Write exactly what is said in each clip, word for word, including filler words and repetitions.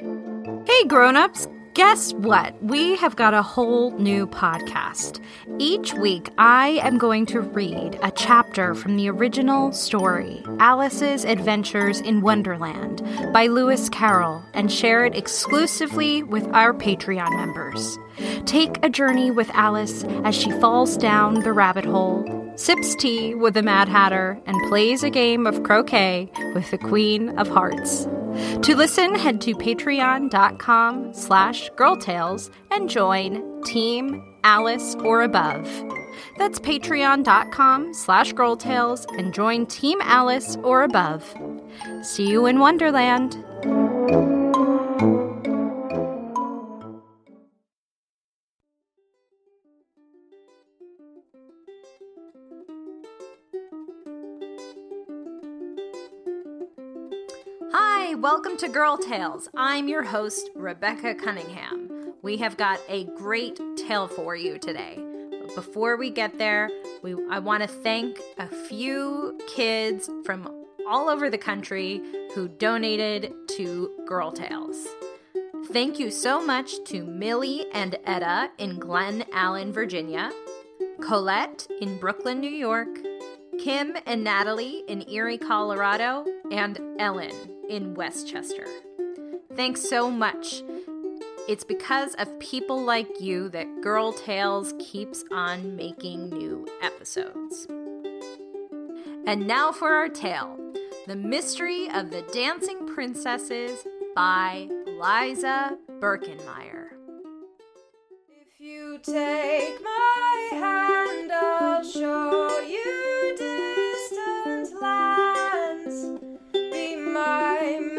Hey grown-ups, guess what? We have got a whole new podcast. Each week, I am going to read a chapter from the original story, Alice's Adventures in Wonderland, by Lewis Carroll, and share it exclusively with our Patreon members. Take a journey with Alice as she falls down the rabbit hole, sips tea with the Mad Hatter, and plays a game of croquet with the Queen of Hearts. To listen, head to patreon.com slash girltales and join Team Alice or Above. That's patreon.com slash girltales and join Team Alice or Above. See you in Wonderland. Hi, welcome to Girl Tales. I'm your host, Rebecca Cunningham. We have got a great tale for you today. But before we get there, we I want to thank a few kids from all over the country who donated to Girl Tales. Thank you so much to Millie and Etta in Glen Allen, Virginia, Colette in Brooklyn, New York, Kim and Natalie in Erie, Colorado, and Ellen in Westchester. Thanks so much. It's because of people like you that Girl Tales keeps on making new episodes. And now for our tale, The Mystery of the Dancing Princesses by Liza Birkenmeier. If you take my hand, I'll show you distant lands. Be my mate.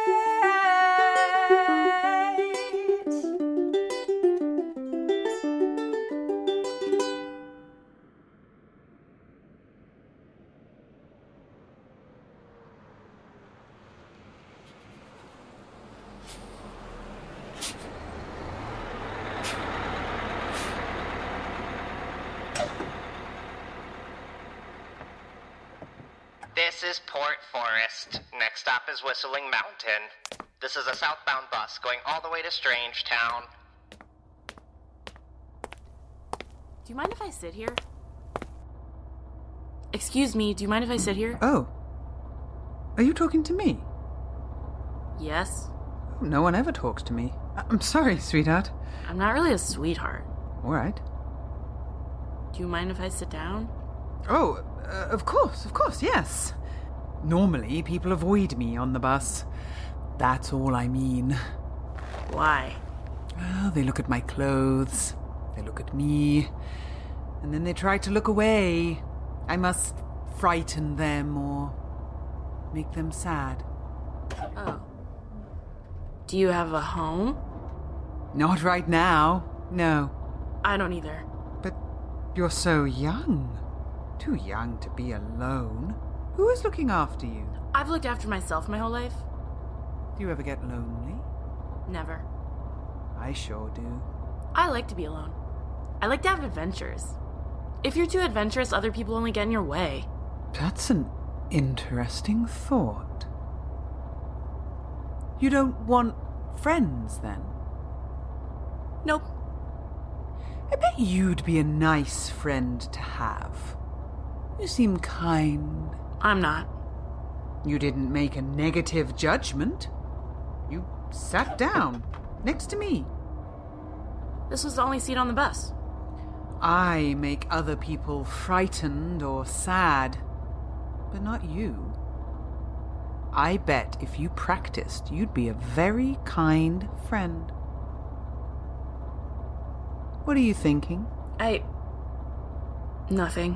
This is Port Forest. Next stop is Whistling Mountain. This is a southbound bus going all the way to Strangetown. Do you mind if I sit here? Excuse me, do you mind if I sit here? Oh. Are you talking to me? Yes. No one ever talks to me. I'm sorry, sweetheart. I'm not really a sweetheart. All right. Do you mind if I sit down? Oh, uh, of course, of course, yes. Normally, people avoid me on the bus. That's all I mean. Why? Well, they look at my clothes, they look at me, and then they try to look away. I must frighten them or make them sad. Oh. Do you have a home? Not right now, no. I don't either. But you're so young. Too young to be alone. Who is looking after you? I've looked after myself my whole life. Do you ever get lonely? Never. I sure do. I like to be alone. I like to have adventures. If you're too adventurous, other people only get in your way. That's an interesting thought. You don't want friends, then? Nope. I bet you'd be a nice friend to have. You seem kind. I'm not. You didn't make a negative judgment. You sat down next to me. This was the only seat on the bus. I make other people frightened or sad, but not you. I bet if you practiced, you'd be a very kind friend. What are you thinking? I... Nothing.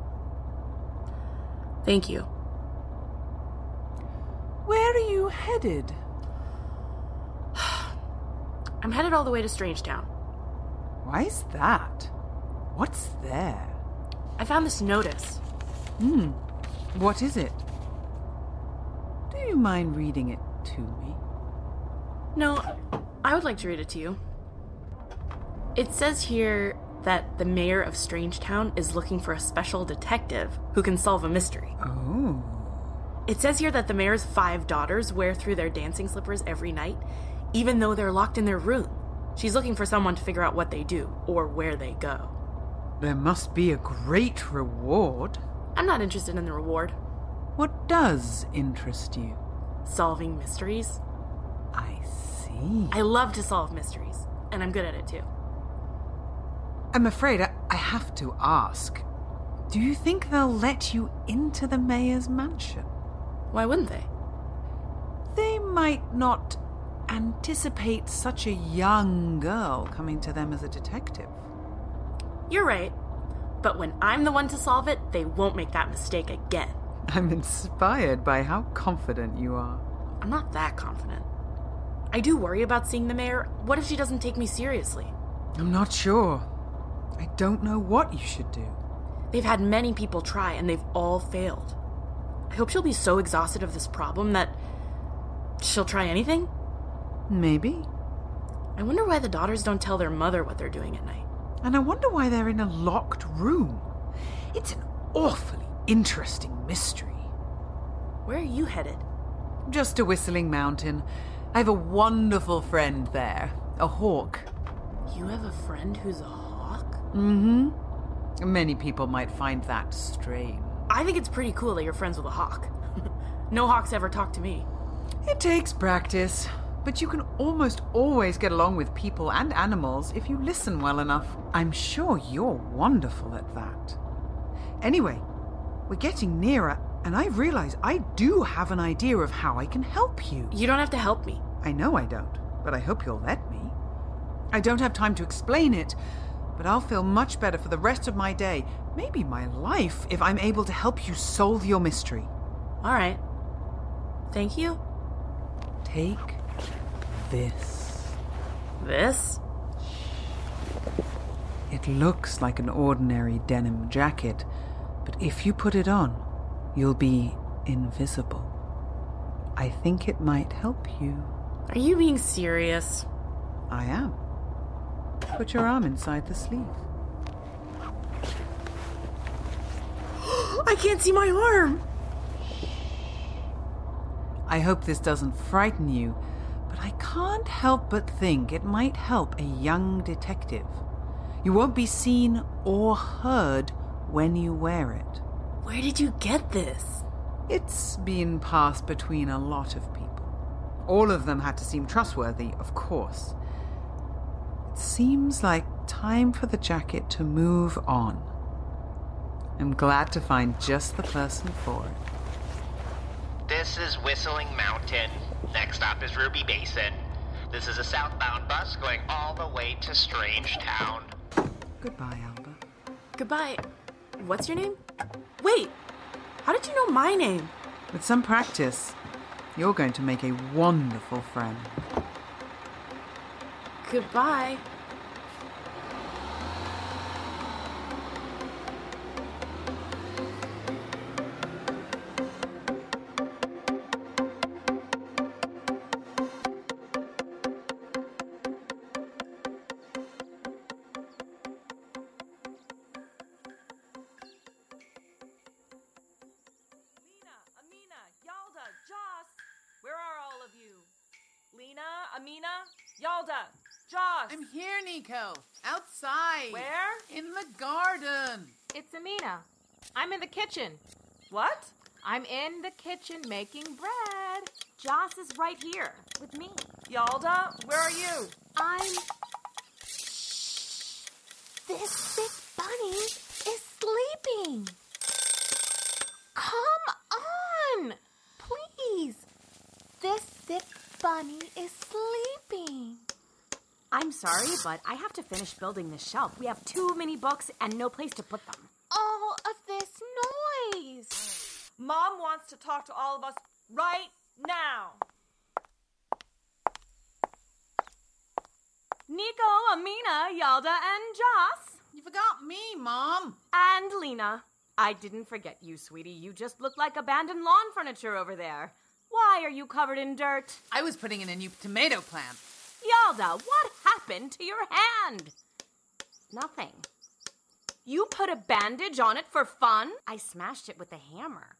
Thank you. Where are you headed? I'm headed all the way to Strangetown. Why is that? What's there? I found this notice. Hmm. What is it? Do you mind reading it to me? No, I would like to read it to you. It says here that the mayor of Strangetown is looking for a special detective who can solve a mystery. Oh. It says here that the mayor's five daughters wear through their dancing slippers every night, even though they're locked in their room. She's looking for someone to figure out what they do or where they go. There must be a great reward. I'm not interested in the reward. What does interest you? Solving mysteries. I see. I love to solve mysteries, and I'm good at it too. I'm afraid I, I have to ask. Do you think they'll let you into the mayor's mansion? Why wouldn't they? They might not anticipate such a young girl coming to them as a detective. You're right. But when I'm the one to solve it, they won't make that mistake again. I'm inspired by how confident you are. I'm not that confident. I do worry about seeing the mayor. What if she doesn't take me seriously? I'm not sure. I don't know what you should do. They've had many people try, and they've all failed. I hope she'll be so exhausted of this problem that she'll try anything. Maybe. I wonder why the daughters don't tell their mother what they're doing at night. And I wonder why they're in a locked room. It's an awfully interesting mystery. Where are you headed? Just to Whistling Mountain. I have a wonderful friend there, a hawk. You have a friend who's a hawk? Mm-hmm. Many people might find that strange. I think it's pretty cool that you're friends with a hawk. No hawks ever talk to me. It takes practice, but you can almost always get along with people and animals if you listen well enough. I'm sure you're wonderful at that. Anyway, we're getting nearer, and I realize I do have an idea of how I can help you. You don't have to help me. I know I don't, but I hope you'll let me. I don't have time to explain it, but I'll feel much better for the rest of my day, maybe my life, if I'm able to help you solve your mystery. All right. Thank you. Take this. This? It looks like an ordinary denim jacket, but if you put it on, you'll be invisible. I think it might help you. Are you being serious? I am. Put your arm inside the sleeve. I can't see my arm! I hope this doesn't frighten you, but I can't help but think it might help a young detective. You won't be seen or heard when you wear it. Where did you get this? It's been passed between a lot of people. All of them had to seem trustworthy, of course. It seems like time for the jacket to move on. I'm glad to find just the person for it. This is Whistling Mountain. Next stop is Ruby Basin. This is a southbound bus going all the way to Strange Town. Goodbye, Alba. Goodbye. What's your name? Wait, how did you know my name? With some practice, you're going to make a wonderful friend. Goodbye. Where are all of you? Lena, Amina, Yalda, Joss. I'm here, Nico. Outside. Where? In the garden. It's Amina. I'm in the kitchen. What? I'm in the kitchen making bread. Joss is right here with me. Yalda, where are you? I'm... This big bunny is sleeping. Come on, please. This sick bunny is sleeping. I'm sorry, but I have to finish building this shelf. We have too many books and no place to put them. All of this noise. Mom wants to talk to all of us right now. Nico, Amina, Yalda, and Joss. You forgot me, Mom. And Lena. I didn't forget you, sweetie. You just look like abandoned lawn furniture over there. Why are you covered in dirt? I was putting in a new tomato plant. Yalda, what happened to your hand? Nothing. You put a bandage on it for fun? I smashed it with a hammer.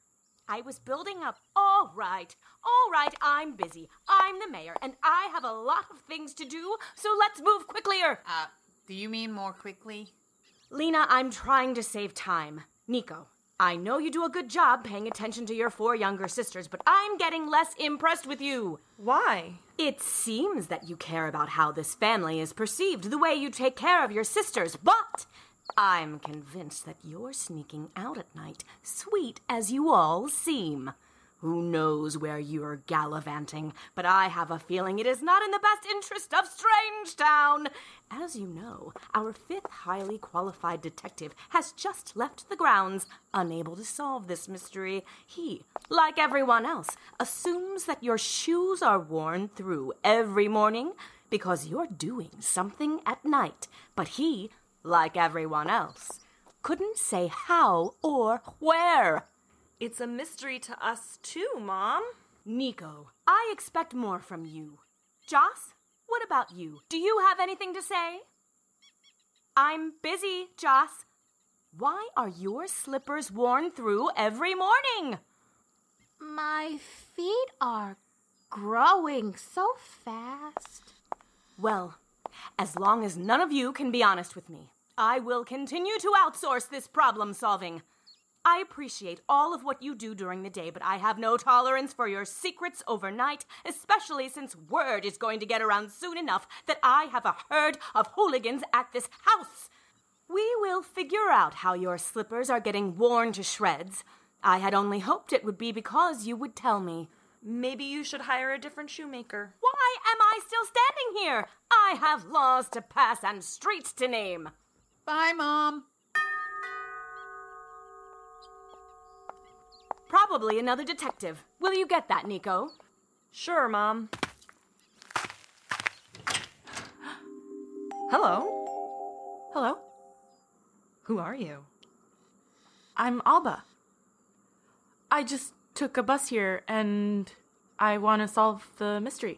I was building up. All right, all right, I'm busy. I'm the mayor, and I have a lot of things to do, so let's move quicklier. Uh, do you mean more quickly? Lena, I'm trying to save time. Nico, I know you do a good job paying attention to your four younger sisters, but I'm getting less impressed with you. Why? It seems that you care about how this family is perceived, the way you take care of your sisters, but I'm convinced that you're sneaking out at night, sweet as you all seem. Who knows where you're gallivanting, but I have a feeling it is not in the best interest of Strangetown. As you know, our fifth highly qualified detective has just left the grounds, unable to solve this mystery. He, like everyone else, assumes that your shoes are worn through every morning because you're doing something at night, but he, like everyone else, couldn't say how or where. It's a mystery to us too, Mom. Nico, I expect more from you. Joss, what about you? Do you have anything to say? I'm busy, Joss. Why are your slippers worn through every morning? My feet are growing so fast. Well, as long as none of you can be honest with me, I will continue to outsource this problem solving. I appreciate all of what you do during the day, but I have no tolerance for your secrets overnight, especially since word is going to get around soon enough that I have a herd of hooligans at this house. We will figure out how your slippers are getting worn to shreds. I had only hoped it would be because you would tell me. Maybe you should hire a different shoemaker. Why am I still standing here? I have laws to pass and streets to name. Bye, Mom. Probably another detective. Will you get that, Nico? Sure, Mom. Hello. Hello? Who are you? I'm Alba. I just took a bus here, and I want to solve the mystery.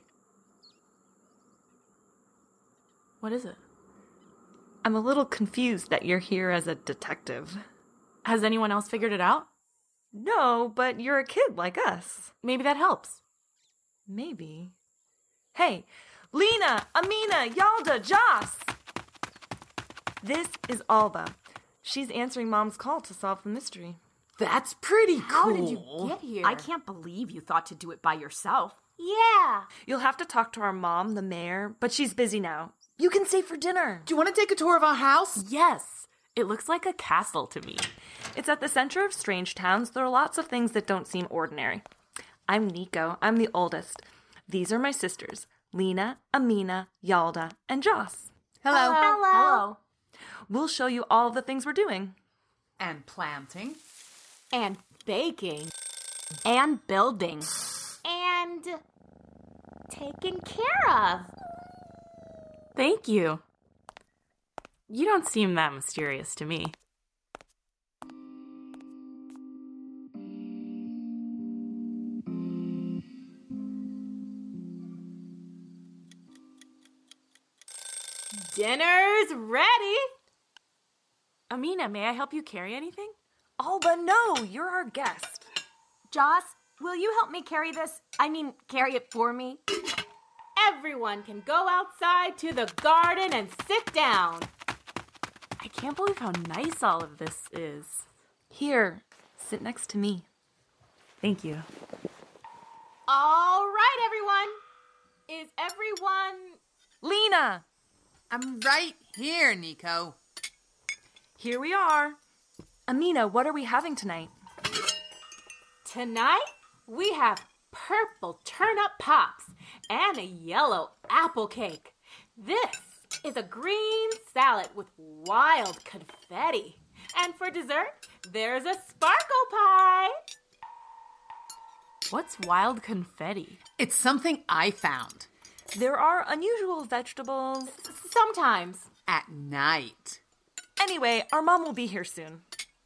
What is it? I'm a little confused that you're here as a detective. Has anyone else figured it out? No, but you're a kid like us. Maybe that helps. Maybe. Hey, Lena, Amina, Yalda, Joss! This is Alba. She's answering Mom's call to solve the mystery. That's pretty cool. How did you get here? I can't believe you thought to do it by yourself. Yeah. You'll have to talk to our mom, the mayor, but she's busy now. You can stay for dinner. Do you want to take a tour of our house? Yes. It looks like a castle to me. It's at the center of Strangetown, so there are lots of things that don't seem ordinary. I'm Nico. I'm the oldest. These are my sisters, Lena, Amina, Yalda, and Joss. Hello. Hello. Hello. We'll show you all of the things we're doing. And planting. And baking. And building. And taken care of. Thank you. You don't seem that mysterious to me. Dinner's ready. Amina, may I help you carry anything? Alba, no, you're our guest. Joss, will you help me carry this? I mean, carry it for me? Everyone can go outside to the garden and sit down. I can't believe how nice all of this is. Here, sit next to me. Thank you. All right, everyone. Is everyone... Lena! I'm right here, Nico. Here we are. Amina, what are we having tonight? Tonight, we have purple turnip pops and a yellow apple cake. This is a green salad with wild confetti. And for dessert, there's a sparkle pie. What's wild confetti? It's something I found. There are unusual vegetables. Sometimes. At night. Anyway, our mom will be here soon.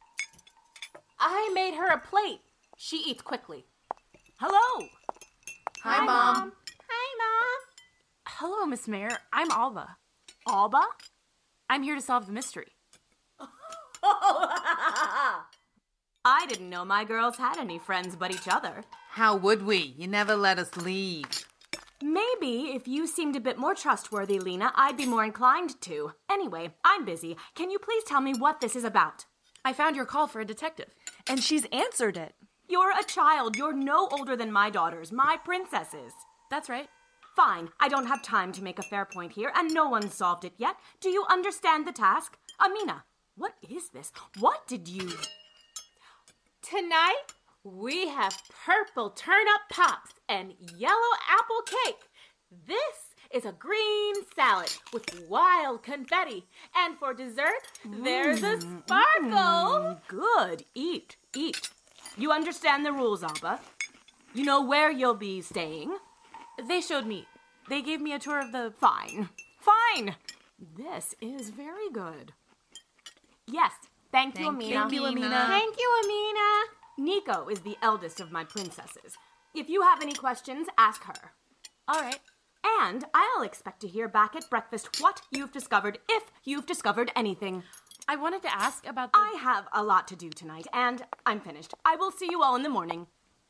I made her a plate. She eats quickly. Hello. Hi, Mom. Hi, Mom. Hello, Miss Mayor. I'm Alba. Alba? I'm here to solve the mystery. I didn't know my girls had any friends but each other. How would we? You never let us leave. Maybe if you seemed a bit more trustworthy, Lena, I'd be more inclined to. Anyway, I'm busy. Can you please tell me what this is about? I found your call for a detective. And she's answered it. You're a child. You're no older than my daughters, my princesses. That's right. Fine. I don't have time to make a fair point here, and no one's solved it yet. Do you understand the task? Amina, what is this? What did you... Tonight, we have purple turnip pops and yellow apple cake. This is a green salad with wild confetti. And for dessert, there's a sparkle. Good. Eat, eat. You understand the rules, Alba. You know where you'll be staying. They showed me. They gave me a tour of the... Fine. Fine. This is very good. Yes. Thank, you, Amina. Thank you, Amina. Thank you, Amina. Nico is the eldest of my princesses. If you have any questions, ask her. All right. And I'll expect to hear back at breakfast what you've discovered, if you've discovered anything. I wanted to ask about the... I have a lot to do tonight, and I'm finished. I will see you all in the morning.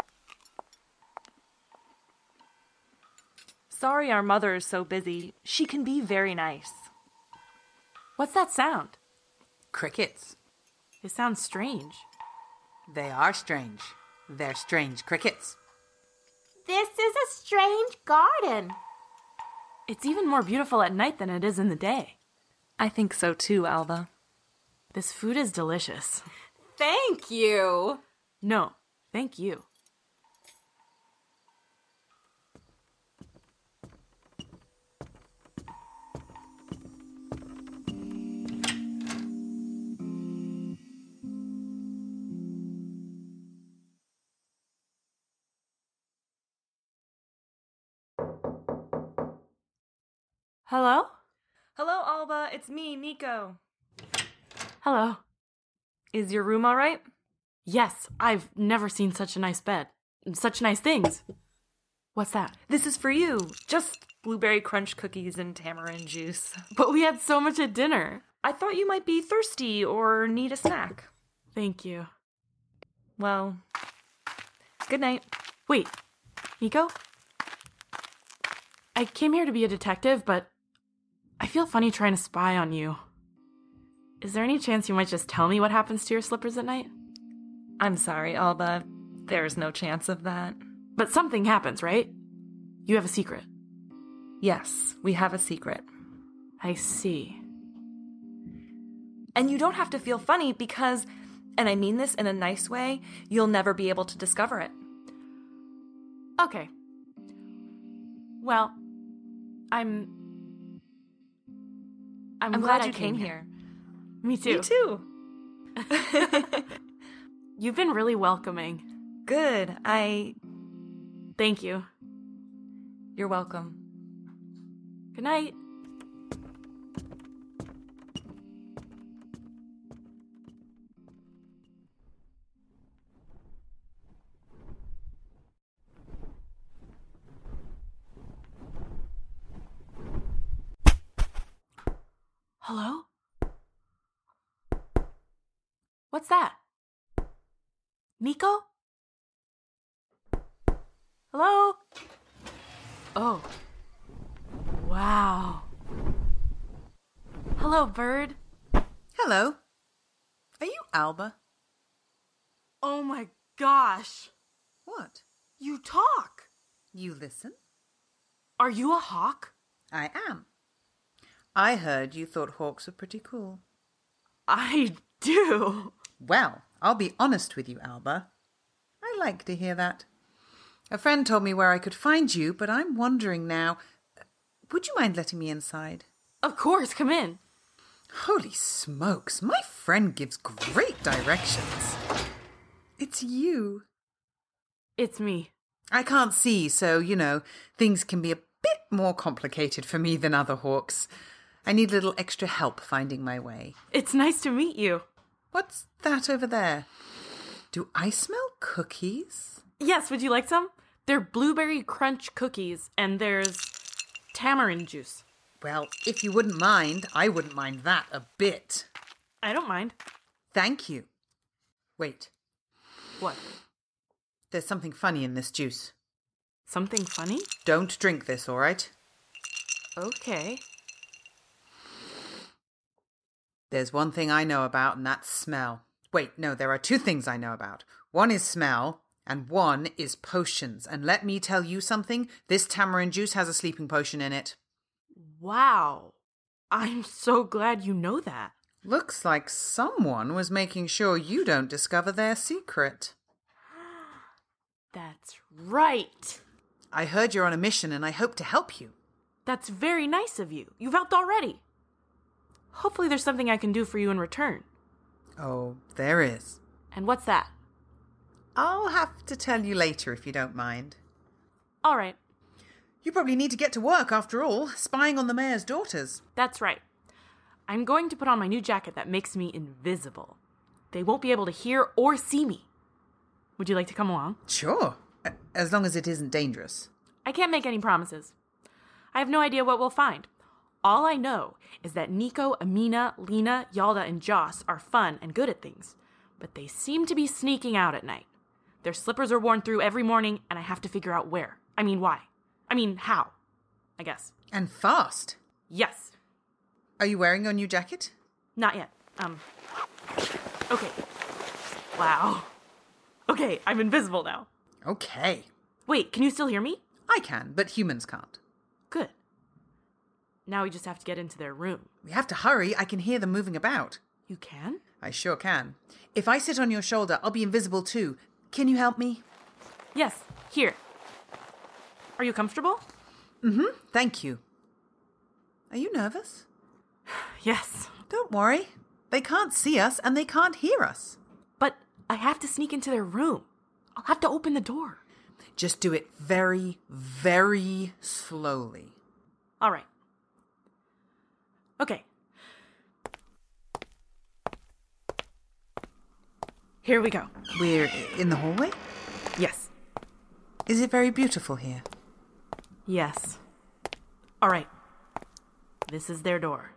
Sorry our mother is so busy. She can be very nice. What's that sound? Crickets. It sounds strange. They are strange. They're strange crickets. This is a strange garden. It's even more beautiful at night than it is in the day. I think so too, Alba. This food is delicious. Thank you. No, thank you. Hello? Hello, Alba. It's me, Nico. Hello. Is your room all right? Yes, I've never seen such a nice bed. Such nice things. What's that? This is for you. Just blueberry crunch cookies and tamarind juice. But we had so much at dinner. I thought you might be thirsty or need a snack. Thank you. Well, good night. Wait, Nico? I came here to be a detective, but I feel funny trying to spy on you. Is there any chance you might just tell me what happens to your slippers at night? I'm sorry, Alba. There's no chance of that. But something happens, right? You have a secret. Yes, we have a secret. I see. And you don't have to feel funny because, and I mean this in a nice way, you'll never be able to discover it. Okay. Well, I'm... I'm, I'm glad, glad I you came here. here. Me too. Me too. You've been really welcoming. Good. I... Thank you. You're welcome. Good night. Hello? What's that? Nico? Hello? Oh. Wow. Hello, bird. Hello. Are you Alba? Oh my gosh. What? You talk. You listen? Are you a hawk? I am. I heard you thought hawks were pretty cool. I do. Well, I'll be honest with you, Alba. I like to hear that. A friend told me where I could find you, but I'm wondering now. Would you mind letting me inside? Of course, come in. Holy smokes, my friend gives great directions. It's you. It's me. I can't see, so, you know, things can be a bit more complicated for me than other hawks. I need a little extra help finding my way. It's nice to meet you. What's that over there? Do I smell cookies? Yes, would you like some? They're blueberry crunch cookies, and there's tamarind juice. Well, if you wouldn't mind, I wouldn't mind that a bit. I don't mind. Thank you. Wait, What? There's something funny in this juice. Something funny? Don't drink this, all right? Okay. There's one thing I know about, and that's smell. Wait, no, there are two things I know about. One is smell, and one is potions. And let me tell you something, this tamarind juice has a sleeping potion in it. Wow. I'm so glad you know that. Looks like someone was making sure you don't discover their secret. That's right. I heard you're on a mission, and I hope to help you. That's very nice of you. You've helped already. Hopefully there's something I can do for you in return. Oh, there is. And what's that? I'll have to tell you later if you don't mind. All right. You probably need to get to work after all, spying on the mayor's daughters. That's right. I'm going to put on my new jacket that makes me invisible. They won't be able to hear or see me. Would you like to come along? Sure, as long as it isn't dangerous. I can't make any promises. I have no idea what we'll find. All I know is that Nico, Amina, Lena, Yalda, and Joss are fun and good at things, but they seem to be sneaking out at night. Their slippers are worn through every morning, and I have to figure out where. I mean, why? I mean, how? I guess. And fast. Yes. Are you wearing your new jacket? Not yet. Um. Okay. Wow. Okay, I'm invisible now. Okay. Wait, can you still hear me? I can, but humans can't. Good. Now we just have to get into their room. We have to hurry. I can hear them moving about. You can? I sure can. If I sit on your shoulder, I'll be invisible too. Can you help me? Yes, here. Are you comfortable? Mm-hmm, thank you. Are you nervous? Yes. Don't worry. They can't see us and they can't hear us. But I have to sneak into their room. I'll have to open the door. Just do it very, very slowly. All right. Okay. Here we go. We're in the hallway? Yes. Is it very beautiful here? Yes. All right. This is their door.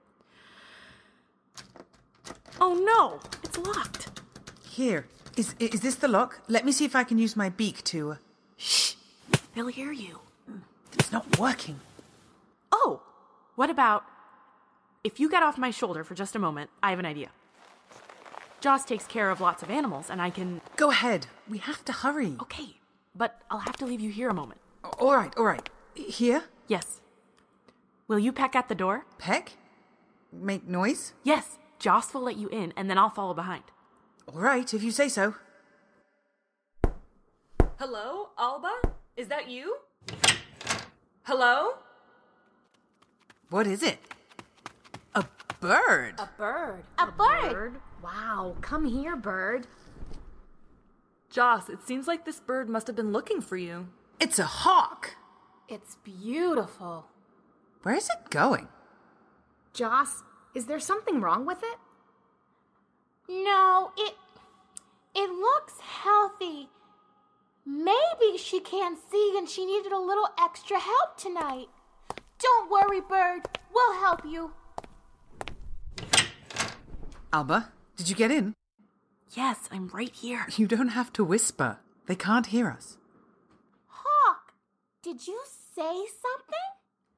Oh no! It's locked. Here. Is is this the lock? Let me see if I can use my beak to... Shh! They'll hear you. It's not working. Oh! What about... If you get off my shoulder for just a moment, I have an idea. Joss takes care of lots of animals, and I can... Go ahead. We have to hurry. Okay, but I'll have to leave you here a moment. All right, all right. Here? Yes. Will you peck at the door? Peck? Make noise? Yes. Joss will let you in, and then I'll follow behind. All right, if you say so. Hello, Alba? Is that you? Hello? What is it? A bird. A bird. A bird. bird? Wow, come here, bird. Joss, it seems like this bird must have been looking for you. It's a hawk. It's beautiful. Where is it going? Joss, is there something wrong with it? No, it it looks healthy. Maybe she can't see and she needed a little extra help tonight. Don't worry, bird. We'll help you. Alba, did you get in? Yes, I'm right here. You don't have to whisper. They can't hear us. Hawk, did you say something?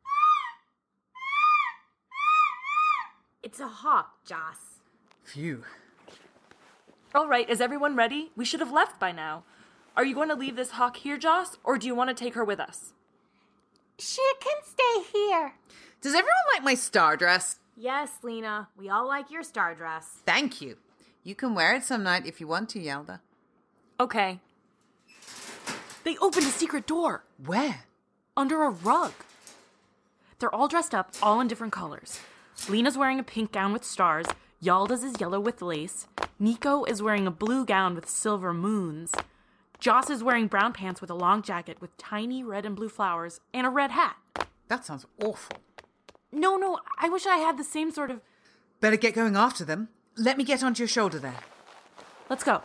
It's a hawk, Joss. Phew. All right, is everyone ready? We should have left by now. Are you going to leave this hawk here, Joss, or do you want to take her with us? She can stay here. Does everyone like my star dress? Yes, Lena, we all like your star dress. Thank you. You can wear it some night if you want to, Yalda. Okay. They opened a secret door. Where? Under a rug. They're all dressed up, all in different colors. Lena's wearing a pink gown with stars. Yalda's is yellow with lace. Nico is wearing a blue gown with silver moons. Joss is wearing brown pants with a long jacket with tiny red and blue flowers and a red hat. That sounds awful. No, no, I wish I had the same sort of... Better get going after them. Let me get onto your shoulder there. Let's go.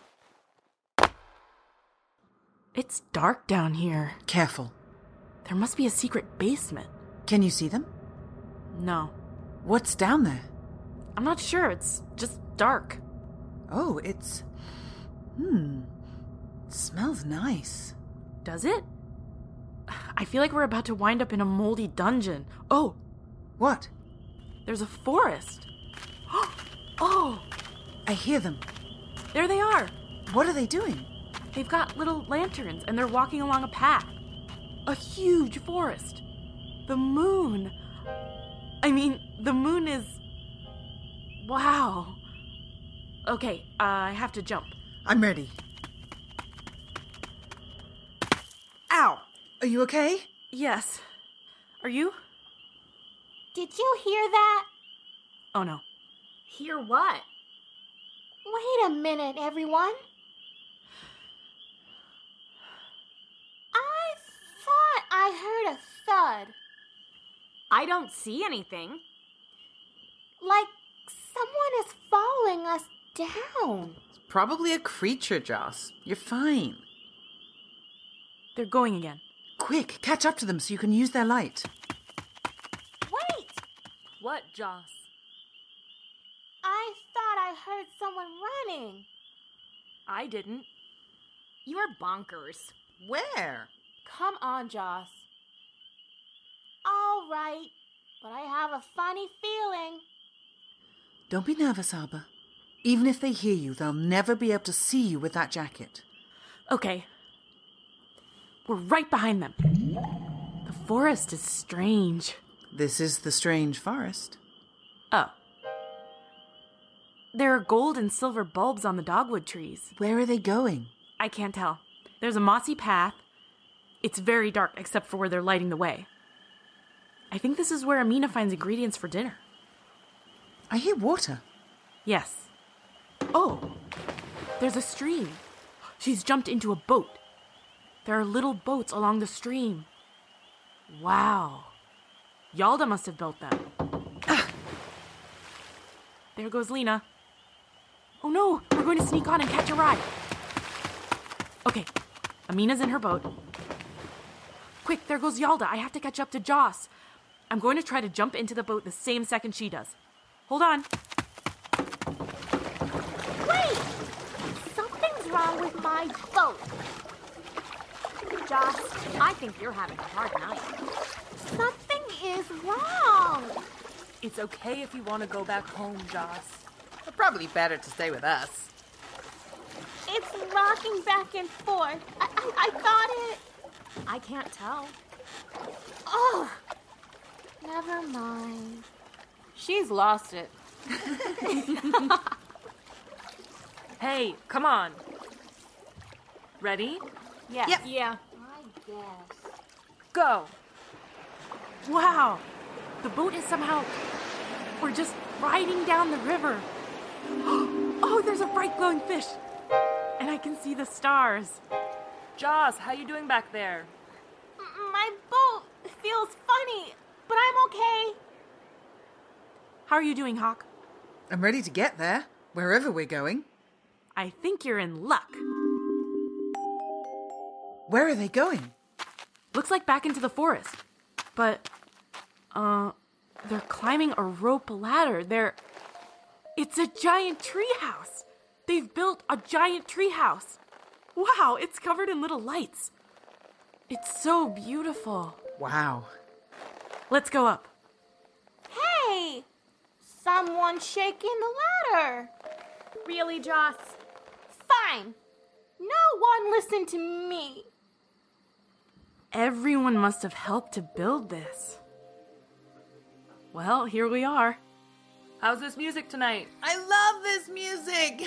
It's dark down here. Careful. There must be a secret basement. Can you see them? No. What's down there? I'm not sure. It's just dark. Oh, it's... Hmm. Smells nice. Does it? I feel like we're about to wind up in a moldy dungeon. Oh, What? there's a forest. Oh, I hear them. there they are. What are they doing? They've got little lanterns and they're walking along a path. A huge forest. The moon. I mean, the moon is... Wow. Okay, uh, I have to jump. I'm ready. Ow! Are you okay? Yes. Are you? Did you hear that? Oh no. Hear what? Wait a minute, everyone. I thought I heard a thud. I don't see anything. Like someone is following us down. Probably a creature, Joss. You're fine. They're going again. Quick, catch up to them so you can use their light. Wait! What, Joss? I thought I heard someone running. I didn't. You're bonkers. Where? Come on, Joss. All right, but I have a funny feeling. Don't be nervous, Alba. Even if they hear you, they'll never be able to see you with that jacket. Okay. We're right behind them. The forest is strange. This is the strange forest. Oh. There are gold and silver bulbs on the dogwood trees. Where are they going? I can't tell. There's a mossy path. It's very dark except for where they're lighting the way. I think this is where Amina finds ingredients for dinner. I hear water. Yes. Oh, there's a stream. She's jumped into a boat. There are little boats along the stream. Wow. Yalda must have built them. Ah. There goes Lena. Oh no, we're going to sneak on and catch a ride. Okay, Amina's in her boat. Quick, there goes Yalda. I have to catch up to Joss. I'm going to try to jump into the boat the same second she does. Hold on. Wait! Something's wrong with my boat. Joss, I think you're having a hard night. Something is wrong. It's okay if you want to go back home, Joss. Probably better to stay with us. It's rocking back and forth. I, I, I thought it... I can't tell. Oh, never mind. She's lost it. Hey, come on. Ready? Yeah. Yep. Yeah. I guess. Go. Wow, the boat is somehow... We're just riding down the river. Oh, there's a bright glowing fish. And I can see the stars. Joss, how you doing back there? M- My boat feels funny, but I'm okay. How are you doing, Hawk? I'm ready to get there, wherever we're going. I think you're in luck. Where are they going? Looks like back into the forest. But, uh, they're climbing a rope ladder. They're... It's a giant treehouse. They've built a giant treehouse. Wow, it's covered in little lights. It's so beautiful. Wow. Let's go up. Hey! Someone's shaking the ladder. Really, Joss? Fine. No one listened to me. Everyone must have helped to build this. Well, here we are. How's this music tonight? I love this music.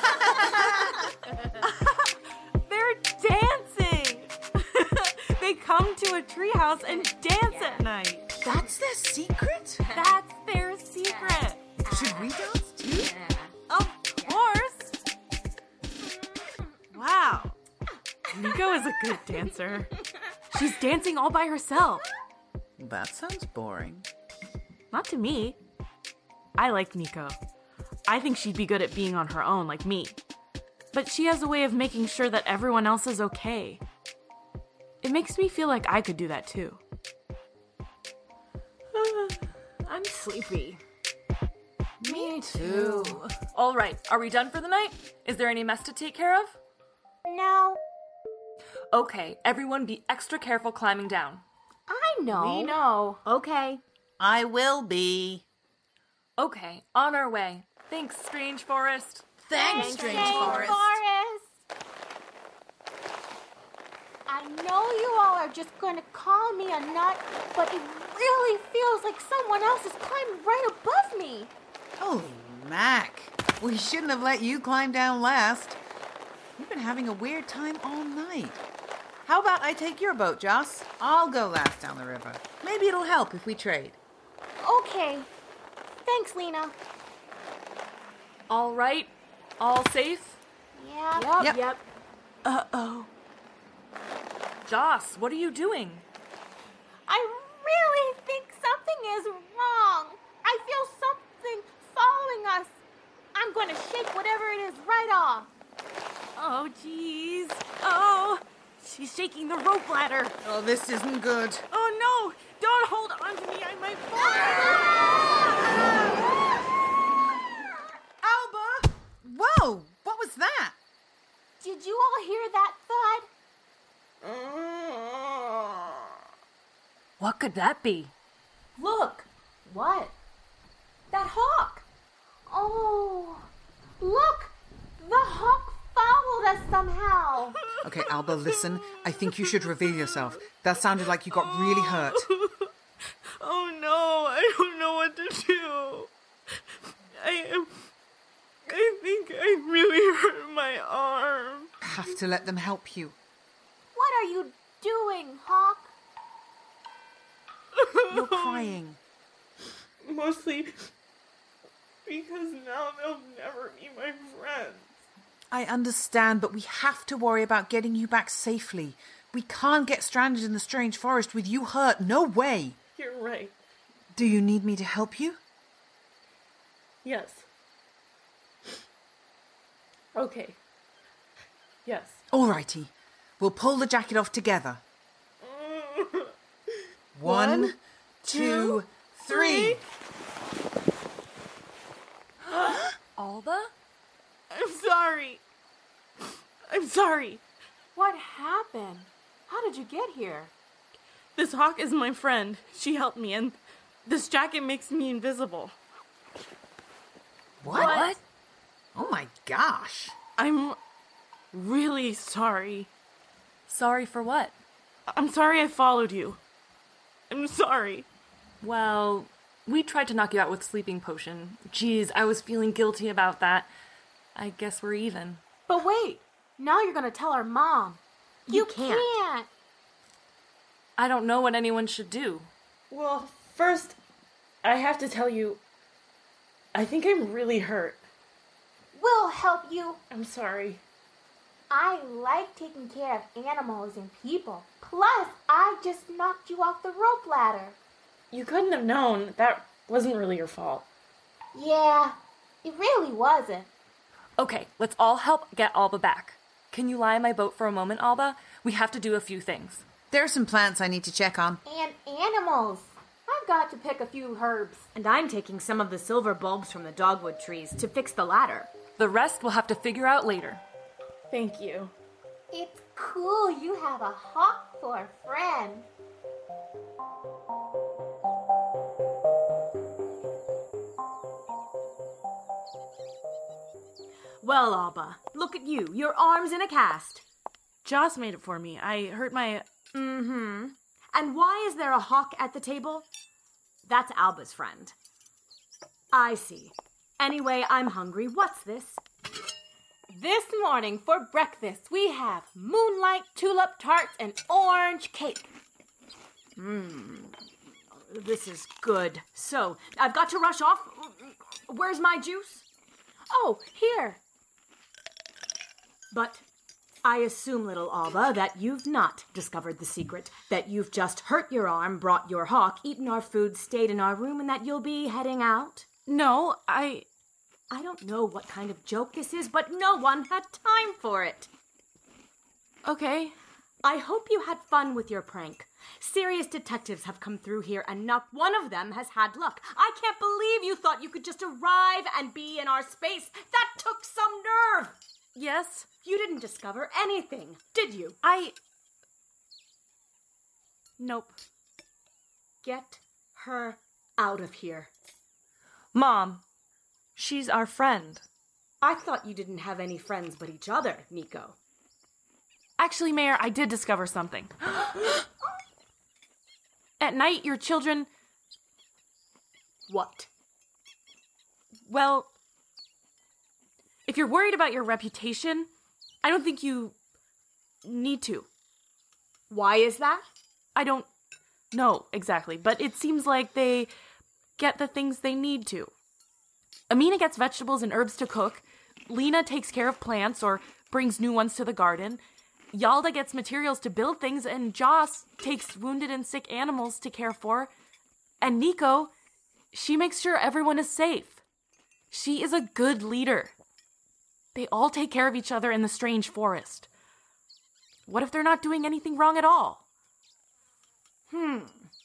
They're dancing! They come to a treehouse and dance at night. That's their secret? That's their secret. Should we dance too? Of course. Wow. Nico is a good dancer. She's dancing all by herself. That sounds boring. Not to me. I like Nico. I think she'd be good at being on her own, like me. But she has a way of making sure that everyone else is okay. It makes me feel like I could do that too. I'm sleepy. Me too. All right, are we done for the night? Is there any mess to take care of? No. Okay, everyone be extra careful climbing down. I know. We know. Okay. I will be. Okay, on our way. Thanks, Strange Forest. Thanks, Strange Strange Forest. Forest. I know you all are just going to call me a nut, but it really feels like someone else is climbing right above me. Holy Mac. We shouldn't have let you climb down last. You've been having a weird time all night. How about I take your boat, Joss? I'll go last down the river. Maybe it'll help if we trade. Okay. Thanks, Lena. All right, all safe? Yeah. Yep. Yep. yep. Uh-oh. Joss, what are you doing? I really think something is wrong. I feel something following us. I'm going to shake whatever it is right off. Oh, jeez. Oh, she's shaking the rope ladder. Oh, this isn't good. Oh, no. Don't hold on to me. I might fall. Alba! Whoa! What was that? Did you all hear that thud? What could that be? Look. What? That hawk. Oh, look. The hawk followed us somehow. Okay, Alba, listen. I think you should reveal yourself. That sounded like you got really hurt. Oh, no. I don't know what to do. I am... I think I really hurt my arm. Have to let them help you. What are you doing, Hawk? You're crying. Mostly because now they'll never be my friends. I understand, but we have to worry about getting you back safely. We can't get stranded in the strange forest with you hurt. No way. You're right. Do you need me to help you? Yes. Okay. Yes. Alrighty. We'll pull the jacket off together. One, two, three. Alba? I'm sorry. I'm sorry. What happened? How did you get here? This hawk is my friend. She helped me, and this jacket makes me invisible. What? What? Oh my gosh. I'm really sorry. Sorry for what? I'm sorry I followed you. I'm sorry. Well, we tried to knock you out with sleeping potion. Geez, I was feeling guilty about that. I guess we're even. But wait, now you're going to tell our mom. You, You can't. can't. I don't know what anyone should do. Well, first, I have to tell you, I think I'm really hurt. We'll help you. I'm sorry. I like taking care of animals and people. Plus, I just knocked you off the rope ladder. You couldn't have known. That wasn't really your fault. Yeah, it really wasn't. Okay, let's all help get Alba back. Can you lie in my boat for a moment, Alba? We have to do a few things. There are some plants I need to check on. And animals. I've got to pick a few herbs. And I'm taking some of the silver bulbs from the dogwood trees to fix the ladder. The rest we'll have to figure out later. Thank you. It's cool you have a hawk for a friend. Well, Alba, look at you. Your arm's in a cast. Joss made it for me. I hurt my... Mm-hmm. And why is there a hawk at the table? That's Alba's friend. I see. Anyway, I'm hungry. What's this? This morning for breakfast, we have moonlight tulip tarts and orange cake. Mmm. This is good. So, I've got to rush off. Where's my juice? Oh, here. But I assume, little Alba, that you've not discovered the secret, that you've just hurt your arm, brought your hawk, eaten our food, stayed in our room, and that you'll be heading out? No, I... I don't know what kind of joke this is, but no one had time for it. Okay. I hope you had fun with your prank. Serious detectives have come through here, and not one of them has had luck. I can't believe you thought you could just arrive and be in our space. That took some nerve. Yes? You didn't discover anything, did you? I... Nope. Get her out of here. Mom, she's our friend. I thought you didn't have any friends but each other, Nico. Actually, Mayor, I did discover something. At night, your children... What? Well, if you're worried about your reputation, I don't think you need to. Why is that? I don't know exactly, but it seems like they get the things they need to. Amina gets vegetables and herbs to cook. Lena takes care of plants or brings new ones to the garden. Yalda gets materials to build things, and Joss takes wounded and sick animals to care for. And Nico, she makes sure everyone is safe. She is a good leader. They all take care of each other in the strange forest. What if they're not doing anything wrong at all? Hmm.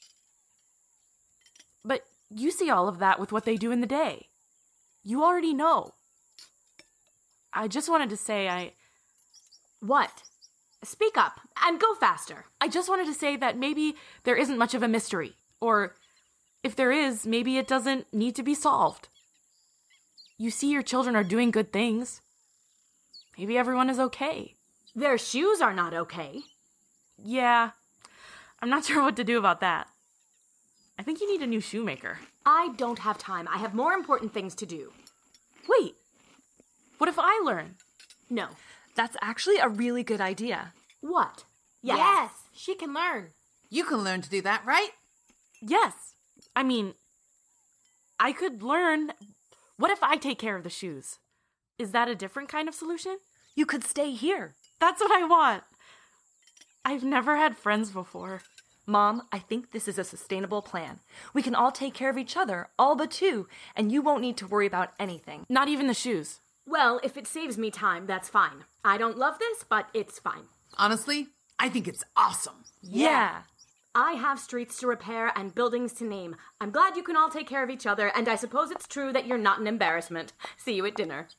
But you see all of that with what they do in the day. You already know. I just wanted to say I... What? Speak up, and go faster. I just wanted to say that maybe there isn't much of a mystery. Or, if there is, maybe it doesn't need to be solved. You see your children are doing good things. Maybe everyone is okay. Their shoes are not okay. Yeah, I'm not sure what to do about that. I think you need a new shoemaker. I don't have time. I have more important things to do. Wait, what if I learn? No. That's actually a really good idea. What? Yes. yes, she can learn. You can learn to do that, right? Yes. I mean, I could learn. What if I take care of the shoes? Is that a different kind of solution? You could stay here. That's what I want. I've never had friends before. Mom, I think this is a sustainable plan. We can all take care of each other, all but two, and you won't need to worry about anything. Not even the shoes. Well, if it saves me time, that's fine. I don't love this, but it's fine. Honestly, I think it's awesome. Yeah. I have streets to repair and buildings to name. I'm glad you can all take care of each other, and I suppose it's true that you're not an embarrassment. See you at dinner.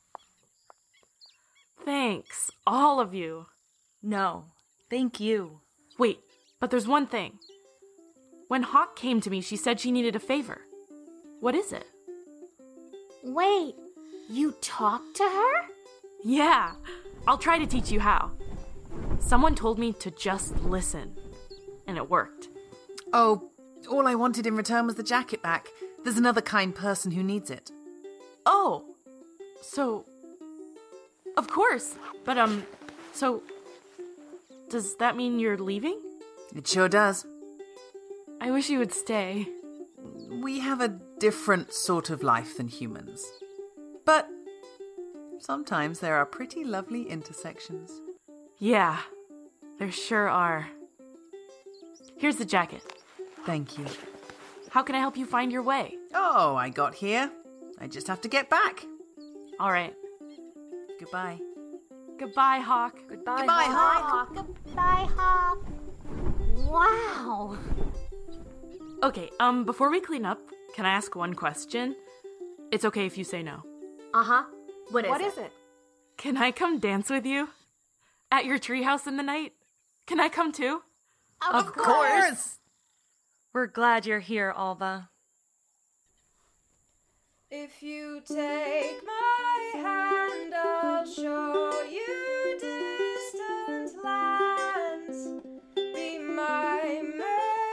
Thanks, all of you. No, thank you. Wait, but there's one thing. When Hawk came to me, she said she needed a favor. What is it? Wait, you talked to her? Yeah, I'll try to teach you how. Someone told me to just listen, and it worked. Oh, all I wanted in return was the jacket back. There's another kind person who needs it. Oh, so... Of course, but, um, so... Does that mean you're leaving? It sure does. I wish you would stay. We have a different sort of life than humans. But sometimes there are pretty lovely intersections. Yeah, there sure are. Here's the jacket. Thank you. How can I help you find your way? Oh, I got here. I just have to get back. All right. Goodbye. Goodbye, Hawk. Goodbye, Goodbye, Hawk. Hawk. Goodbye, Hawk. Wow. Okay, um, before we clean up, can I ask one question? It's okay if you say no. Uh-huh. What is What it? is it? Can I come dance with you? At your treehouse in the night? Can I come too? Of, Of course. We're glad you're here, Alva. If you take my hand, I'll show you distant lands. Be my mate.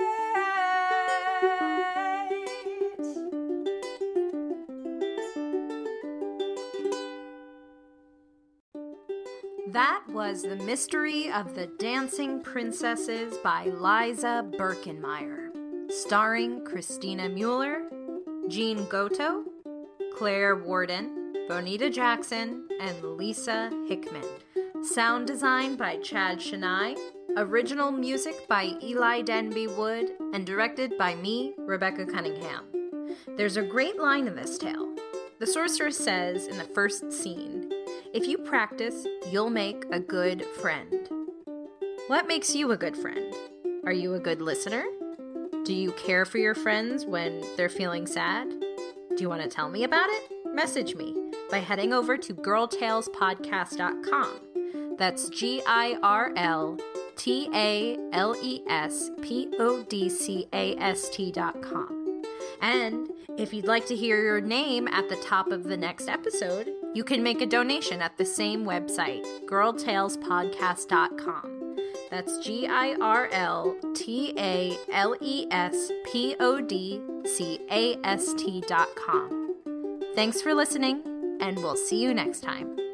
That was The Mystery of the Dancing Princesses by Liza Birkenmeyer, starring Christina Mueller, Jean Goto, Claire Warden, Bonita Jackson, and Lisa Hickman. Sound design by Chad Shania, original music by Eli Denby Wood, and directed by me, Rebecca Cunningham. There's a great line in this tale. The sorcerer says in the first scene, "If you practice, you'll make a good friend." What makes you a good friend? Are you a good listener? Do you care for your friends when they're feeling sad? Do you want to tell me about it? Message me by heading over to girl tales podcast dot com. That's G I R L T A L E S P O D C A S T dot com. And if you'd like to hear your name at the top of the next episode, you can make a donation at the same website, girl tales podcast dot com. That's G I R L T A L E S P O D C A S T dot com. Thanks for listening, and we'll see you next time.